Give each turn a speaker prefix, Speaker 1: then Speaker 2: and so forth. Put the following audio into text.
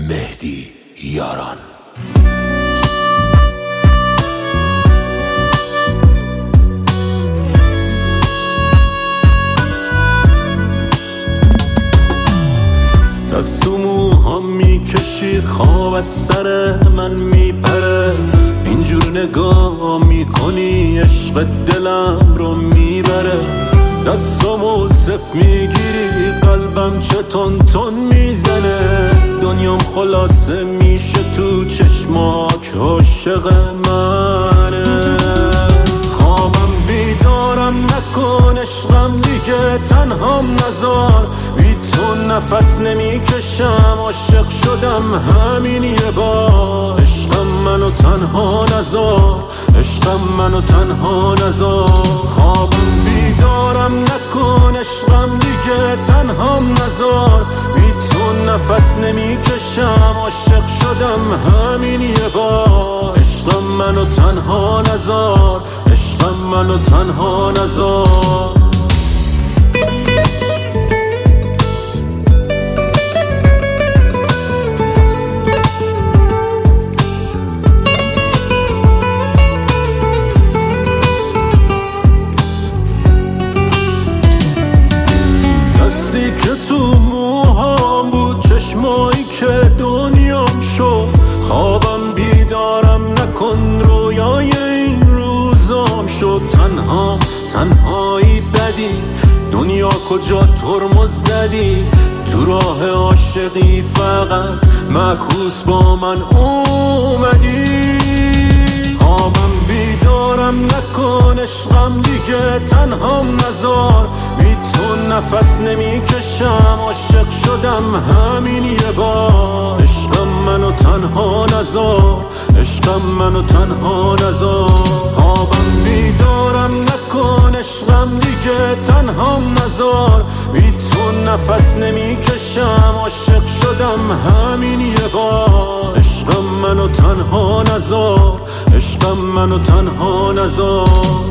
Speaker 1: مهدی یاران.
Speaker 2: دست تو موهام میکشی، خواب از سر من میپره، اینجور نگاه میکنی عشق دلم رو میبره. دستامو صف میگیری، قلبم چه تون تون میزنه، دنیام خلاصه میشه تو چشمات عاشق منه. خوابم بیدارم نکن عشقم دیگه، تنهام نذار، بی تو نفس نمیکشم، عاشق شدم همین یه بار. عشقم منو تنها نذار، عشقم منو تنها نذار. خوابم بیدارم نکن عشقم دیگه، تنهام نذار، بی تو نفس نمیکشم، عاشق شدم همین یه بار. عشقم منو تنها نذار، عشقم منو تنها نذار. دستی که تو موهام بود، چشمایی که دنیام شد، خوابم بیدارم نکن، رویای این روزام شد. تنهایی بدی، دنیا کجا ترمز زدی، تو راه عاشقی فقط معکوس با من اومدی. خوابم بیدارم نکن عشقم دیگه، تنهام نذار، بی تو نفس نمیکشم، عاشق شدم همین یه بار. عشقم منو تنها نذار، عشقم منو تنها نذار. خوابم بیدارم نکن عشقم دیگه، تنهام نذار، بی تو نفس نمیکشم، عاشق شدم همین یه بار. عشقم منو تنها نذار، عشقم منو تنها نذار.